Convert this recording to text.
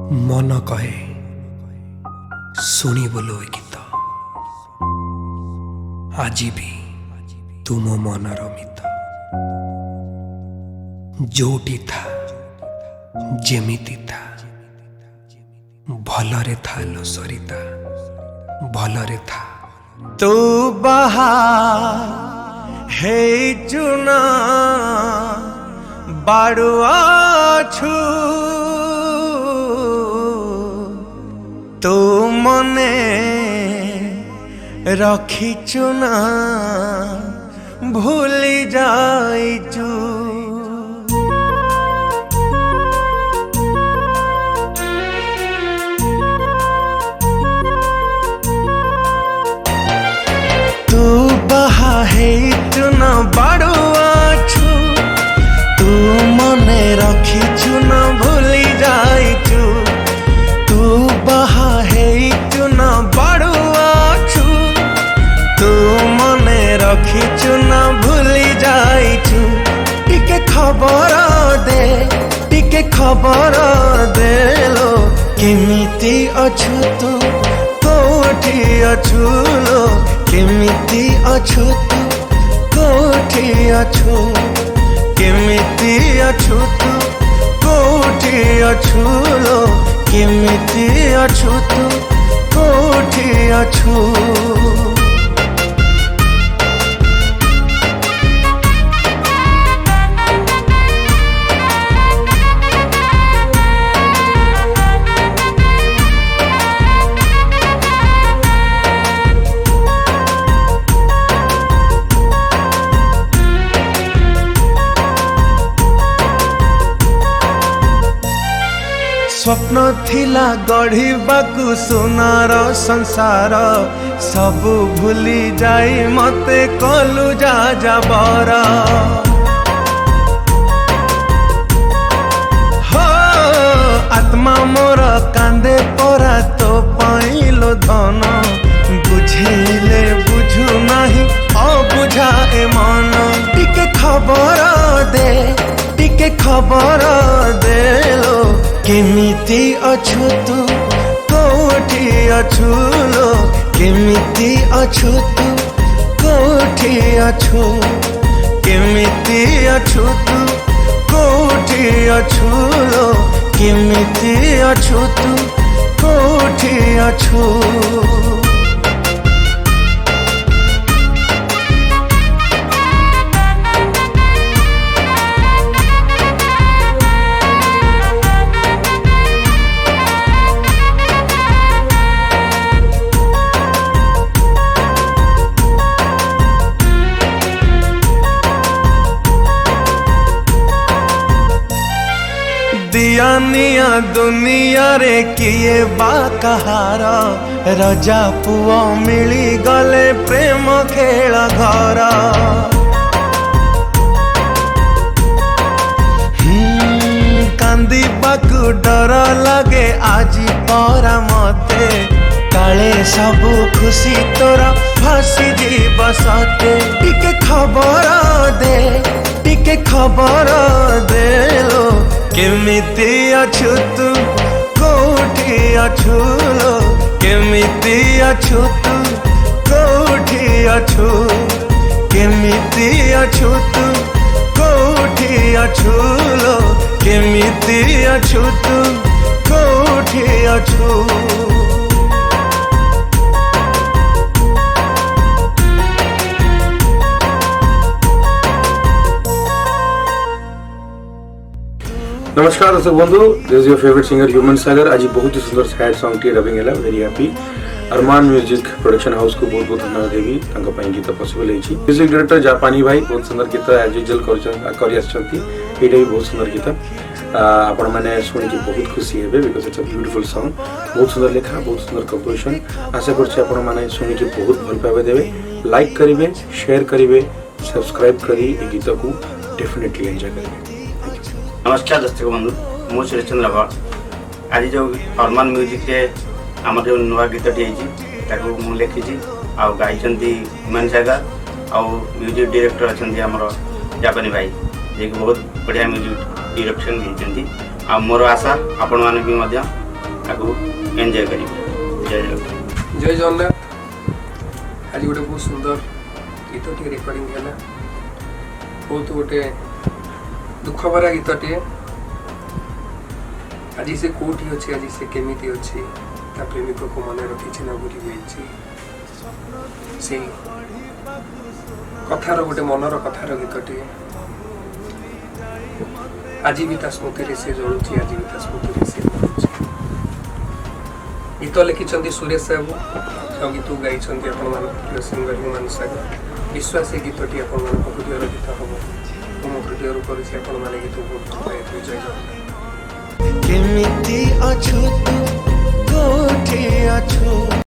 मन कहे शुणी बोलो ए गीत आज भी तुम मनर मित जोटी था जेमिति था भलरे था लो सरिता भलरे था तू बहा हे चुना बाड़ुआ छु तू मने रखी चुना भूली जाइचु तू बहा हे चुना बाड़ुआ छु तू मने रखी चुना भूली जाइचु तू बहा हे चुना बाड़ुआ छु तू मने रखी चुना भूली जाइचु टिके खबर दे लो केमिति अछु तू कोठी अछु लो केमिति अछु तू कोठी अछु केमिति अछु तू कोठी अछु लो केमिति अछु तू कोठी अछु स्वप्न थिला गढ़िबाकु सुनार संसार सबु भूली जाई मते कलु जा जाबर हो आत्मा मोर कांदे परा तो पाइलो धन बुझेले बुझु नाही अबुझा ए मन टिके खबर दे लो केमिति अछु तू कोठी अछु लो केमिति अछु तू कोठी अछु केमिति अछु तू कोठी अछु लो केमिति अछु तू कोठी अछु दियानिया दुनिया रे किए बा कहार रजा पुओ मिली गले प्रेम खेल घर कांदीबाकु डर लगे आज परा मते काले सबु खुशी तोरा फासी जीव सते टिके खबर दे लो केमिति अछु तू कोठी अछु लो केमिति अछु तू कोठी अछु केमिति अछु तू कोठी अछु लो केमिति अछु तू कोठी अछु नमस्कार दर्शक बंधु, this is your favourite singer Human Sagar. आज बहुत ही सुंदर सैड सॉन्ग टी डबिंग है, very happy. Arman music production house को बहुत बहुत धन्यवाद देवी तांका पई गीत पॉसिबल है। म्यूजिक डायरेक्टर जापानी भाई बहुत सुंदर गीत एज यूजुअल करि आछंती, एटा भी बहुत सुंदर गीत आपण माने सुनि के बहुत खुशी हेबे because it's a beautiful song. बहुत सुंदर लेखा, बहुत सुंदर कंपोजिशन। आशा करछि आपण माने सुनि के बहुत भल पाबे देबे, लाइक करिवे, शेयर करिवे, सब्सक्राइब करी ए गीत को डेफिनेटली एंजॉय करिवे। नमस्कार दर्शक बंधु, मु सुरेश चंद्र भट्ट। आज जो अरमान म्यूजिक के आम जो नुआ गीतटी हो लिखी आ गाई ह्यूमन सागर आ म्यूजिक डायरेक्टर अच्छा आमर जापानी भाई जी बहुत बढ़िया म्यूजिक डायरेक्शन होती। आ मोर आशा आपण मैंने भी ଆଗକୁ ଏନ୍ଜୟ କରିବେ। ଜୟ ଜଗନ୍ନାଥ। ଜୟ ଜଗନ୍ନାଥ। ଆଜି ଗୋଟେ ବହୁତ ସୁନ୍ଦର ଗୀତଟିଏ ରେକର୍ଡିଂ ହେଲା। ବହୁତ ଗୋଟେ ଦୁଃଖ ଭରା ଗୀତଟିଏ। ଆଜି ସେ କୋଉଠି ଅଛି, ଆଜି ସେ କେମିତି ଅଛି, ତା ପ୍ରେମିକକୁ ମନେ ରଖିଛି ନା ଭୁଲି ଯାଇଛି। ସେଇ କଥାର ଗୋଟେ ମନର କଥାର ଗୀତଟିଏ। ଆଜି ବି ତା ସ୍ମୃତିରେ ସେ ଜଳୁଛି, ଆଜି ବି ତା ସ୍ମୃତିରେ ସେ ମରୁଛି। ଗୀତ ଲେଖିଛନ୍ତି ସୁରେଶ ବାବୁ, ଆଉ ଗୀତ ଗାଇଛନ୍ତି ଆପଣମାନଙ୍କ ପ୍ରିୟ ସିଙ୍ଗର ହ୍ୟୁମାନ ସାଗର। ବିଶ୍ୱାସ ଏ ଗୀତଟି ଆପଣମାନଙ୍କ ହୃଦୟର ଗୀତ ହେବ। ମୁଁ ମୋ ହୃଦୟରୁ କରୁଛି, ଆପଣମାନେ ଗୀତ ବହୁତ ଭଲ ପାଇଥିବେ। ଜୟ ଜଗନ୍ନାଥ। କେମିତି ଅଛୁ ତୁ, କୋଉଠି ଅଛୁ?